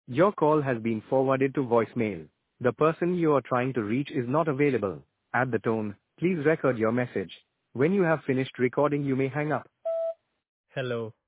Your call has been forwarded to voicemail. The person you are trying to reach is not available. At the tone, please record your message. When you have finished recording, you may hang up. Hello.